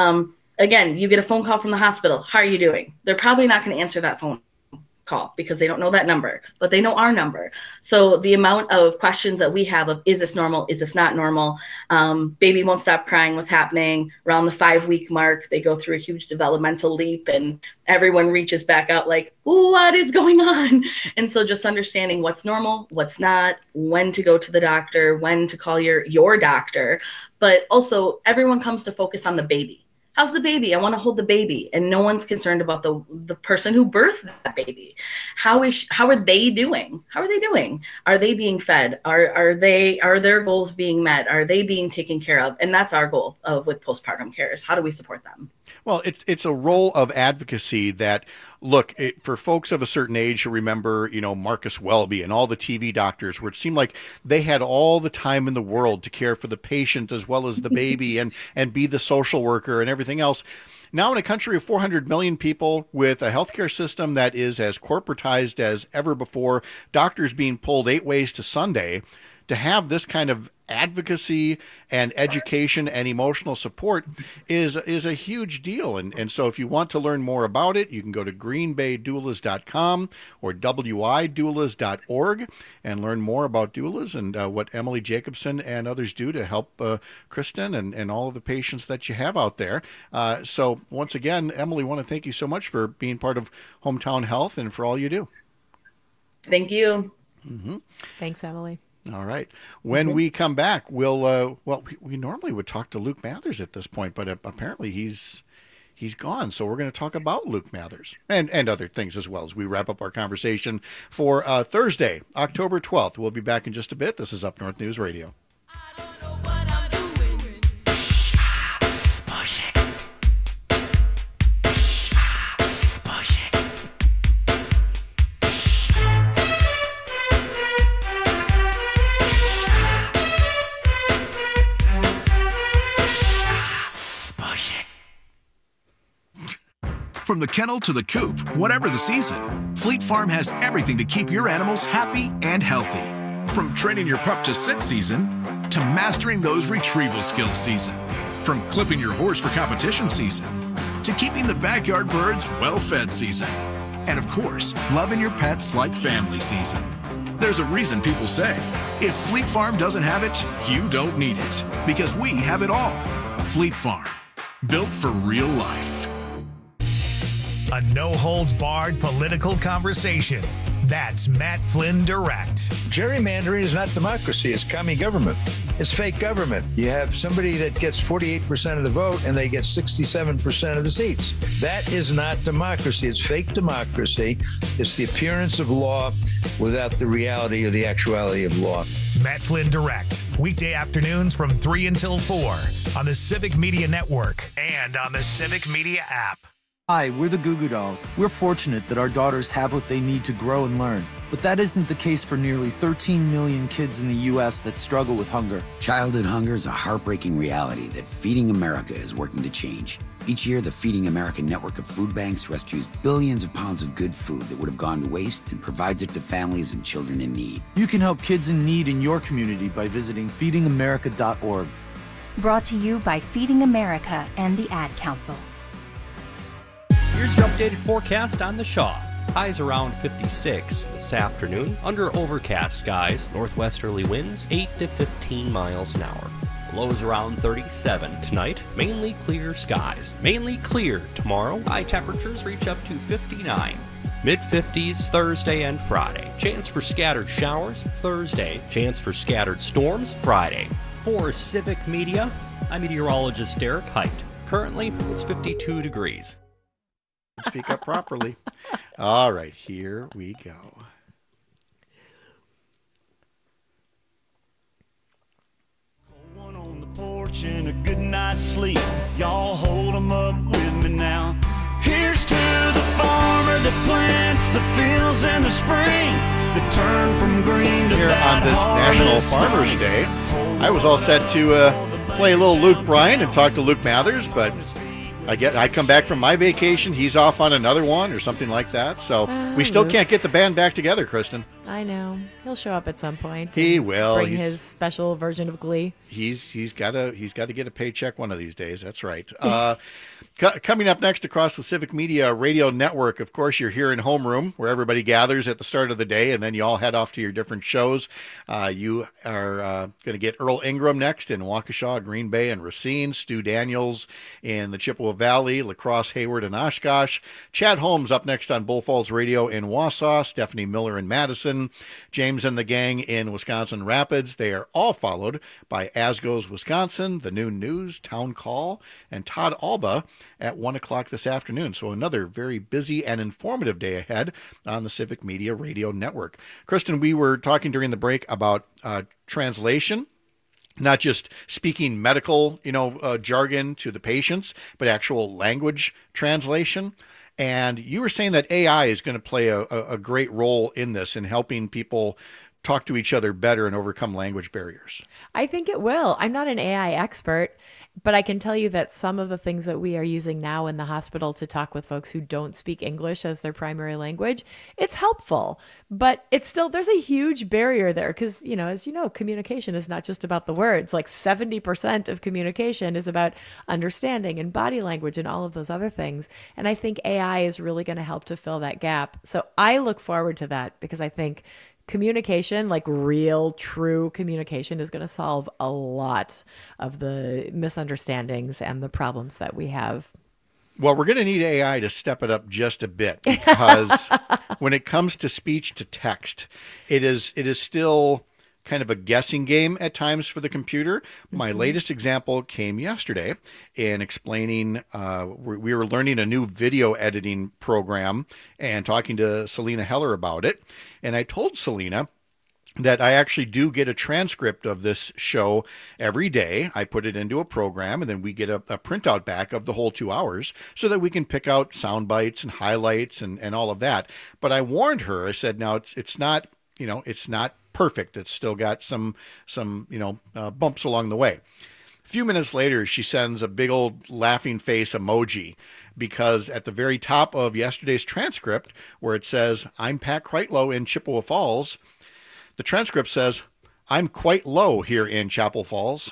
Again, you get a phone call from the hospital. How are you doing? They're probably not going to answer that phone call because they don't know that number, but they know our number. So the amount of questions that we have of, is this normal? Is this not normal? Baby won't stop crying. What's happening? Around the 5-week mark, they go through a huge developmental leap and everyone reaches back out like, what is going on? And so just understanding what's normal, what's not, when to go to the doctor, when to call your doctor, but also everyone comes to focus on the baby. How's the baby? I want to hold the baby. And no one's concerned about the person who birthed that baby. How are they doing? How are they doing? Are they being fed? Are their goals being met? Are they being taken care of? And that's our goal with postpartum care is how do we support them? Well, it's a role of advocacy that, look, for folks of a certain age who remember, Marcus Welby and all the TV doctors where it seemed like they had all the time in the world to care for the patient as well as the baby and be the social worker and everything else. Now in a country of 400 million people with a healthcare system that is as corporatized as ever before, doctors being pulled 8 ways to Sunday, to have this kind of advocacy and education and emotional support is a huge deal. And so if you want to learn more about it, you can go to greenbaydoulas.com or widoulas.org and learn more about doulas and what Emily Jacobson and others do to help Kristen and all of the patients that you have out there. So once again, Emily, I want to thank you so much for being part of Hometown Health and for all you do. Thank you. Mm-hmm. Thanks, Emily. All right. When we come back, we'll we normally would talk to Luke Mathers at this point, but apparently he's gone. So we're going to talk about Luke Mathers and other things as well as we wrap up our conversation for Thursday, October 12th. We'll be back in just a bit. This is Up North News Radio. From the kennel to the coop, whatever the season, Fleet Farm has everything to keep your animals happy and healthy. From training your pup to sit season, to mastering those retrieval skills season. From clipping your horse for competition season, to keeping the backyard birds well-fed season. And of course, loving your pets like family season. There's a reason people say, if Fleet Farm doesn't have it, you don't need it. Because we have it all. Fleet Farm, built for real life. A no-holds-barred political conversation. That's Matt Flynn Direct. Gerrymandering is not democracy. It's commie government. It's fake government. You have somebody that gets 48% of the vote and they get 67% of the seats. That is not democracy. It's fake democracy. It's the appearance of law without the reality or the actuality of law. Matt Flynn Direct. Weekday afternoons from 3 until 4 on the Civic Media Network and on the Civic Media app. Hi, we're the Goo Goo Dolls. We're fortunate that our daughters have what they need to grow and learn. But that isn't the case for nearly 13 million kids in the U.S. that struggle with hunger. Childhood hunger is a heartbreaking reality that Feeding America is working to change. Each year, the Feeding America network of food banks rescues billions of pounds of good food that would have gone to waste and provides it to families and children in need. You can help kids in need in your community by visiting feedingamerica.org. Brought to you by Feeding America and the Ad Council. Here's your updated forecast on the Shaw. Highs around 56 this afternoon, under overcast skies, northwesterly winds 8 to 15 miles an hour. Lows around 37 tonight, mainly clear skies. Mainly clear tomorrow, high temperatures reach up to 59. Mid-50s Thursday and Friday. Chance for scattered showers Thursday. Chance for scattered storms Friday. For Civic Media, I'm meteorologist Derek Height. Currently, it's 52 degrees. Speak up properly. All right, here we go. One on the porch and a good night's sleep. Y'all hold 'em up with me now. Here's to the farmer that plants the fields in the spring, that turn from green to here on this National Farmers Day. I was all set to play a little Luke Bryan and talk to Luke Mathers, but I come back from my vacation. He's off on another one or something like that. So we still can't get the band back together, Kristen. I know. He'll show up at some point. He will. Bring his special version of Glee. He's got to get a paycheck one of these days. That's right. Coming up next across the Civic Media Radio Network, of course, you're here in homeroom where everybody gathers at the start of the day, and then you all head off to your different shows. You are going to get Earl Ingram next in Waukesha, Green Bay, and Racine. Stu Daniels in the Chippewa Valley, La Crosse, Hayward, and Oshkosh. Chad Holmes up next on Bull Falls Radio in Wausau. Stephanie Miller in Madison. James and the gang in Wisconsin Rapids. They are all followed by As Goes Wisconsin, the Noon News, Town Call, and Todd Alba at 1 o'clock this afternoon. So another very busy and informative day ahead on the Civic Media Radio Network. Kristen, we were talking during the break about translation. Not just speaking medical, jargon to the patients, but actual language translation. And you were saying that AI is going to play a great role in this, in helping people talk to each other better and overcome language barriers. I think it will. I'm not an AI expert, but I can tell you that some of the things that we are using now in the hospital to talk with folks who don't speak English as their primary language, it's helpful. But it's still, there's a huge barrier there because, as you know, communication is not just about the words. Like 70% of communication is about understanding and body language and all of those other things. And I think AI is really going to help to fill that gap. So I look forward to that because I think communication, like real, true communication, is going to solve a lot of the misunderstandings and the problems that we have. Well, we're going to need AI to step it up just a bit because when it comes to speech to text, it is still kind of a guessing game at times for the computer. My latest example came yesterday in explaining, we were learning a new video editing program and talking to Selena Heller about it. And I told Selena that I actually do get a transcript of this show every day. I put it into a program and then we get a printout back of the whole 2 hours so that we can pick out sound bites and highlights and all of that. But I warned her, I said, now it's not, it's not perfect. It's still got some bumps along the way. A few minutes later, she sends a big old laughing face emoji because at the very top of yesterday's transcript, where it says, I'm Pat Kreitlow in Chippewa Falls, the transcript says, I'm quite low here in Chapel Falls.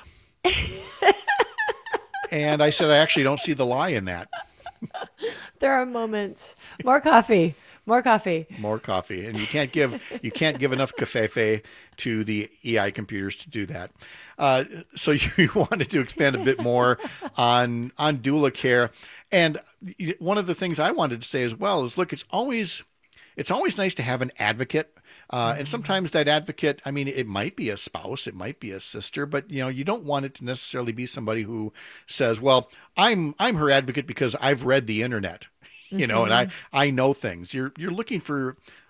And I said, I actually don't see the lie in that. There are moments. More coffee. More coffee. More coffee. And you can't give enough cafefe to the EI computers to do that. So you wanted to expand a bit more on doula care. And one of the things I wanted to say as well is, look, it's always nice to have an advocate. And sometimes that advocate, it might be a spouse, it might be a sister, but you don't want it to necessarily be somebody who says, well, I'm her advocate because I've read the internet. And I know things. You're looking for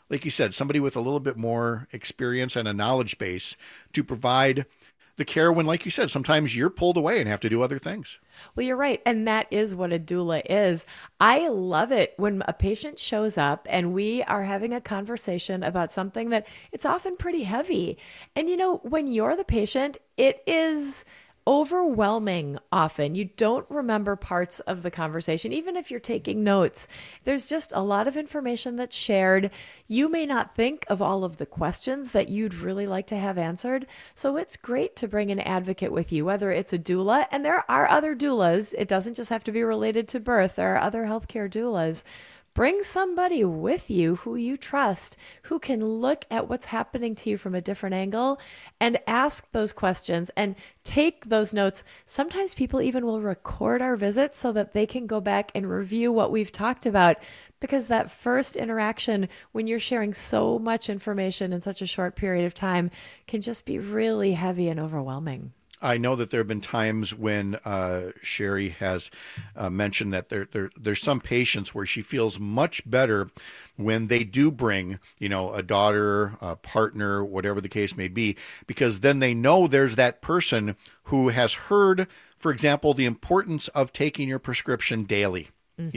like you said, somebody with a little bit more experience and a knowledge base to provide the care when, like you said, sometimes you're pulled away and have to do other things. Well, you're right. And that is what a doula is. I love it when a patient shows up and we are having a conversation about something that it's often pretty heavy. And, when you're the patient, it is overwhelming often. You don't remember parts of the conversation, even if you're taking notes. There's just a lot of information that's shared. You may not think of all of the questions that you'd really like to have answered. So it's great to bring an advocate with you, whether it's a doula, and there are other doulas. It doesn't just have to be related to birth. There are other healthcare doulas. Bring somebody with you who you trust, who can look at what's happening to you from a different angle and ask those questions and take those notes. Sometimes people even will record our visits so that they can go back and review what we've talked about, because that first interaction, when you're sharing so much information in such a short period of time, can just be really heavy and overwhelming. I know that there have been times when Sherry has mentioned that there's some patients where she feels much better when they do bring, a daughter, a partner, whatever the case may be, because then they know there's that person who has heard, for example, the importance of taking your prescription daily,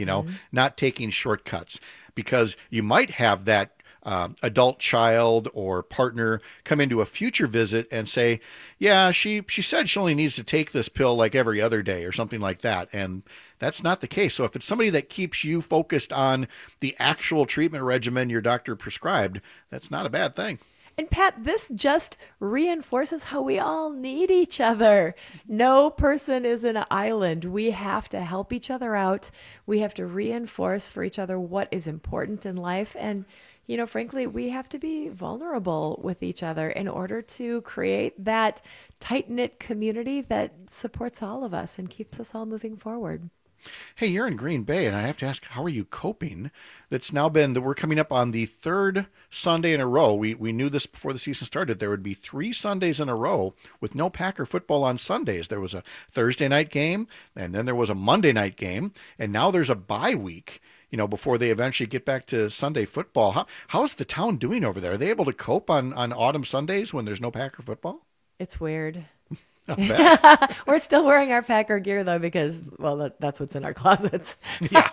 not taking shortcuts, because you might have that adult child or partner come into a future visit and say, yeah, she said she only needs to take this pill like every other day or something like that. And that's not the case. So if it's somebody that keeps you focused on the actual treatment regimen your doctor prescribed, that's not a bad thing. And Pat, this just reinforces how we all need each other. No person is an island. We have to help each other out. We have to reinforce for each other what is important in life. And frankly, we have to be vulnerable with each other in order to create that tight-knit community that supports all of us and keeps us all moving forward. Hey, you're in Green Bay, and I have to ask, how are you coping? We're coming up on the third Sunday in a row. We knew this before the season started. There would be 3 Sundays in a row with no Packer football on Sundays. There was a Thursday night game, and then there was a Monday night game, and now there's a bye week, before they eventually get back to Sunday football. How's the town doing over there? Are they able to cope on autumn Sundays when there's no Packer football? It's weird. We're still wearing our Packer gear, though, because, that's what's in our closets. Yeah.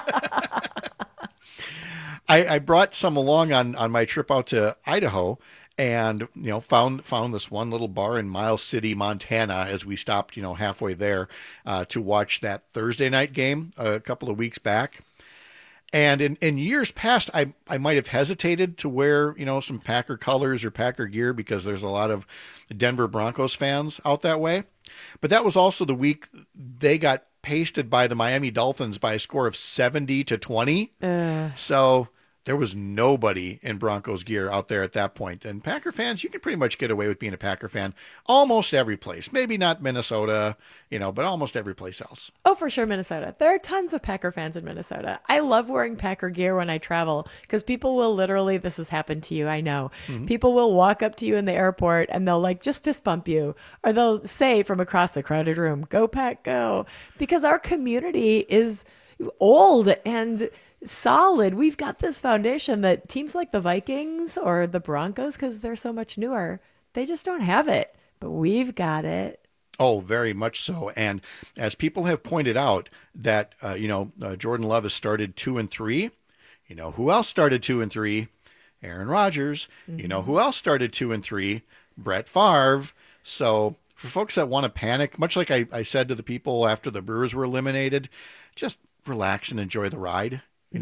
I brought some along on my trip out to Idaho, and found this one little bar in Miles City, Montana, as we stopped halfway there to watch that Thursday night game a couple of weeks back. And in years past, I might have hesitated to wear, some Packer colors or Packer gear because there's a lot of Denver Broncos fans out that way. But that was also the week they got pasted by the Miami Dolphins by a score of 70-20. So there was nobody in Broncos gear out there at that point. And Packer fans, you can pretty much get away with being a Packer fan almost every place. Maybe not Minnesota, but almost every place else. Oh, for sure, Minnesota. There are tons of Packer fans in Minnesota. I love wearing Packer gear when I travel because people will literally, this has happened to you, I know. Mm-hmm. People will walk up to you in the airport and they'll just fist bump you. Or they'll say from across the crowded room, "Go Pack, go." Because our community is old and solid. We've got this foundation that teams like the Vikings or the Broncos, because they're so much newer, they just don't have it. But we've got it. Oh, very much so. And as people have pointed out that, Jordan Love has started 2-3. Who else started 2-3? Aaron Rodgers. Mm-hmm. Who else started 2-3? Brett Favre. So for folks that want to panic, much like I said to the people after the Brewers were eliminated, just relax and enjoy the ride.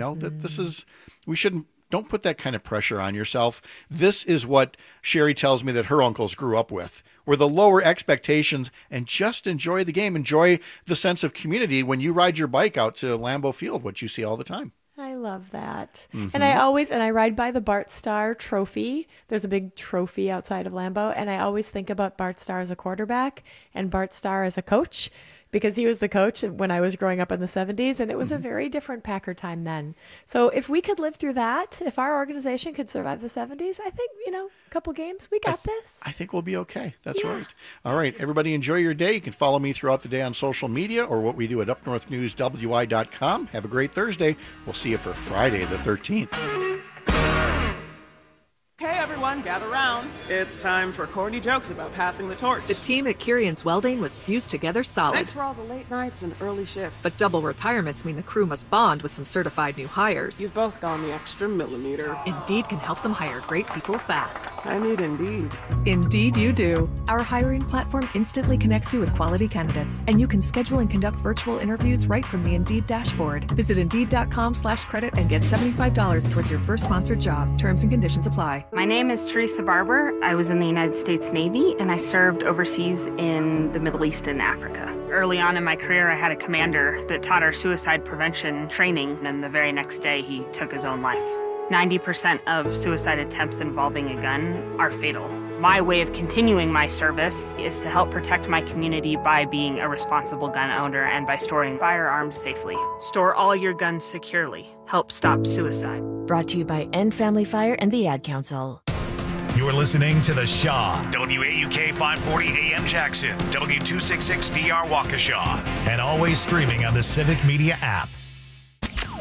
Don't put that kind of pressure on yourself. This is what Sherry tells me that her uncles grew up with, were the lower expectations, and just enjoy the game. Enjoy the sense of community when you ride your bike out to Lambeau Field, what you see all the time. I love that. Mm-hmm. And I ride by the Bart Starr trophy. There's a big trophy outside of Lambeau. And I always think about Bart Starr as a quarterback and Bart Starr as a coach, because he was the coach when I was growing up in the 70s, and it was a very different Packer time then. So if we could live through that, if our organization could survive the 70s, I think, a couple games, we got this. I think we'll be okay. That's right. All right, everybody enjoy your day. You can follow me throughout the day on social media or what we do at upnorthnewswi.com. Have a great Thursday. We'll see you for Friday the 13th. everyone, gather round. It's time for corny jokes about passing the torch. The team at Kirian's Welding was fused together solid. Thanks for all the late nights and early shifts. But double retirements mean the crew must bond with some certified new hires. You've both gone the extra millimeter. Indeed can help them hire great people fast. I need Indeed. Indeed you do. Our hiring platform instantly connects you with quality candidates, and you can schedule and conduct virtual interviews right from the Indeed dashboard. Visit Indeed.com/credit and get $75 towards your first sponsored job. Terms and conditions apply. My name is Teresa Barber. I was in the United States Navy, and I served overseas in the Middle East and Africa. Early on in my career, I had a commander that taught our suicide prevention training, and the very next day, he took his own life. 90% of suicide attempts involving a gun are fatal. My way of continuing my service is to help protect my community by being a responsible gun owner and by storing firearms safely. Store all your guns securely. Help stop suicide. Brought to you by End Family Fire and the Ad Council. You're listening to The Shaw, WAUK 540 AM Jackson, W266DR Waukesha, and always streaming on the Civic Media app.